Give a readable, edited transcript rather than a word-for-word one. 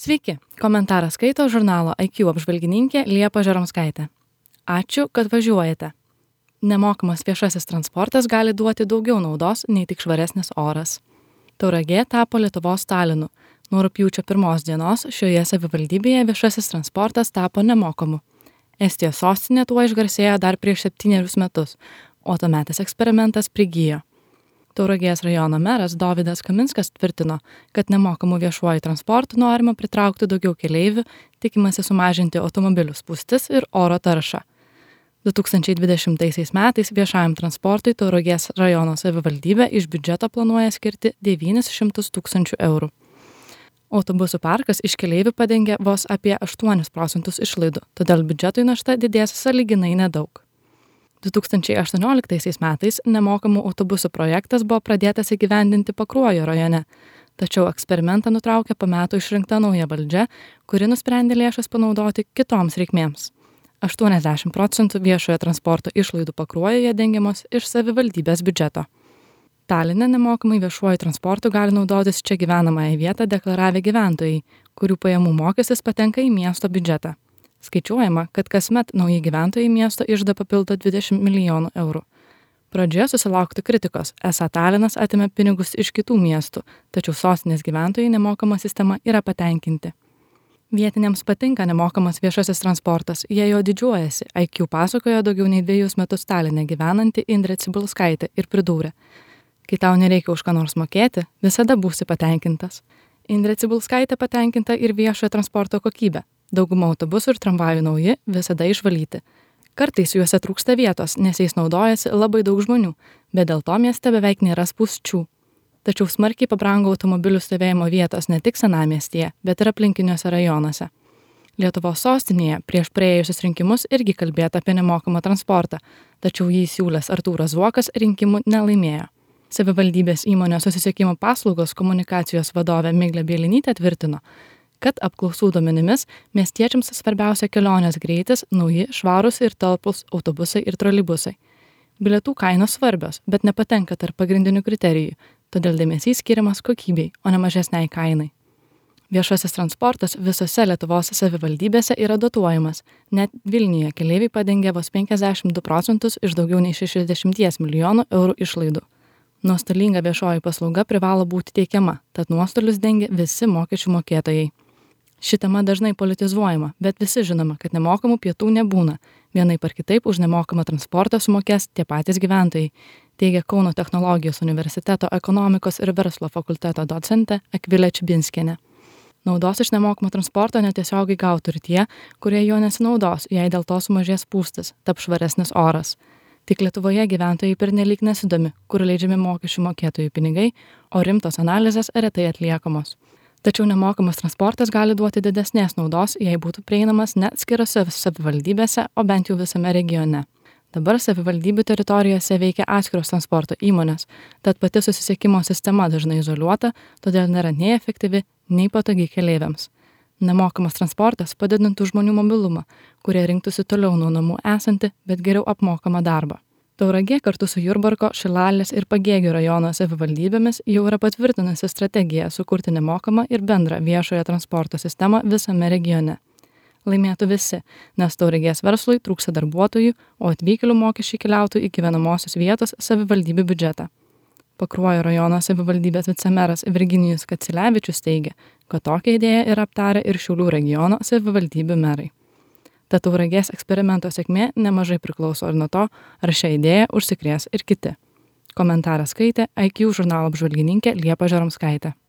Sveiki, komentarą skaito žurnalo IQ apžvalgininkė Liepa Žeromskaitė. Ačiū, kad važiuojate. Nemokamas viešasis transportas gali duoti daugiau naudos nei tik švaresnis oras. Tauragė tapo Lietuvos Talinu. Nuo rugpjūčio 1 dienos šioje savivaldybėje viešasis transportas tapo nemokamu. Estijos sostinė tuo išgarsėjo dar prieš 7 metus, o tuometis eksperimentas prigijo. Tauragės rajono meras Dovydas Kaminskas tvirtino, kad nemokamų viešuoju transportu norima pritraukti daugiau keleivių, tikimasi sumažinti automobilių spūstis ir oro taršą. 2020 metais viešajam transportui Tauragės rajono savivaldybė iš biudžeto planuoja skirti 900 000 eurų. Autobusų parkas iš keleivių padengia vos apie 8% išlaidų, todėl biudžetui našta didės sąlyginai nedaug. 2018 metais nemokamų autobusų projektas buvo pradėtas įgyvendinti Pakruojo rajone, tačiau eksperimentą nutraukė po metų išrinkta nauja valdžia, kuri nusprendė lėšas panaudoti kitoms reikmėms. 80% viešojo transporto išlaidų Pakruojoje dengiamos iš savivaldybės biudžeto. Taline nemokamai viešuoju transportu gali naudotis čia gyvenamąją vietą deklaravę gyventojai, kurių pajamų mokestis patenka į miesto biudžetą. Skaičiuojama, kad kasmet nauji gyventojai miesto iždą papildo 20 milijonų eurų. Pradžioje susilauktų kritikos, esą Talinas atėmė pinigus iš kitų miestų, tačiau sostinės gyventojai nemokama sistema yra patenkinti. Vietiniams patinka nemokamas viešasis transportas, jie jo didžiuojasi, IQ pasakojo daugiau nei 2 metus Taline gyvenanti Indrė Cibulskaitė ir pridūrė: kai tau nereikia už ką nors mokėti, visada būsi patenkintas. Indrė Cibulskaitė patenkinta ir viešojo transporto kokybė. Dauguma autobusų ir tramvajų nauji, visada išvalyti. Kartais juose trūksta vietos, nes jais naudojasi labai daug žmonių, bet dėl to mieste beveik nėra spūsčių. Tačiau smarkiai pabrango automobilių stovėjimo vietos ne tik senamiestyje, bet ir aplinkiniuose rajonuose. Lietuvos sostinėje prieš praėjusius rinkimus irgi kalbėta apie nemokamą transportą, tačiau jį siūlęs Artūras Zuokas rinkimų nelaimėjo. Savivaldybės įmonės susisiekimo paslaugos komunikacijos vadovė Miglė Bielinytė tvirtino, kad apklausų duomenimis miestiečiams svarbiausia kelionės greitis, nauji, švarūs ir talpūs autobusai ir troleibusai. Bilietų kainos svarbios, bet nepatenka tarp pagrindinių kriterijų, todėl dėmesys skiriamas kokybei, o ne mažesniai kainai. Viešasis transportas visose Lietuvos savivaldybėse yra dotuojamas, net Vilniuje keleiviai padengia vos 52% iš daugiau nei 60 milijonų eurų išlaidų. Nuostolinga viešoji paslauga privalo būti teikiama, tad nuostolius dengia visi mokesčių mokėtojai. Ši tema dažnai politizuojama, bet visi žinoma, kad nemokamų pietų nebūna. Vienaip ar kitaip už nemokamą transportą sumokės tie patys gyventojai, teigia Kauno technologijos universiteto ekonomikos ir verslo fakulteto docentė Akvilė Čibinskienė. Naudos iš nemokamo transporto netiesiogiai gautų ir tie, kurie jo nesinaudos, jei dėl to sumažės spūstis, taps švaresnis oras. Tik Lietuvoje gyventojai pernelyg nesidomi, kur leidžiami mokesčių mokėtojų pinigai, o rimtos analizės retai atliekamos. Tačiau nemokamas transportas gali duoti didesnės naudos, jei būtų prieinamas ne atskirose savivaldybėse, o bent jau visame regione. Dabar savivaldybių teritorijose veikia atskiros transporto įmonės, tad pati susisiekimo sistema dažnai izoliuota, todėl nėra nei efektyvi, nei patogi keleiviams. Nemokamas transportas padidintų žmonių mobilumą, kurie rinktųsi toliau nuo namų esantį, bet geriau apmokamą darbą. Tauragė kartu su Jurbarko, Šilalės ir Pagėgių rajono savivaldybėmis jau yra patvirtinusi strategiją sukurti nemokamą ir bendrą viešojo transporto sistemą visame regione. Laimėtų visi, nes Tauragės verslui trūksta darbuotojų, o atvykėlių mokesčiai keliautų į gyvenamosios vietos savivaldybių biudžetą. Pakruojo rajono savivaldybės vicemeras Virginijus Kacilevičius teigia, kad tokią idėją yra aptarę ir Šiaulių regiono savivaldybių merai. Tad Tauragės eksperimento sėkmė nemažai priklauso ir nuo to, ar šią idėją užsikrės ir kiti. Komentarą skaitė IQ žurnalo apžvalgininkė Liepa Žeromskaitė.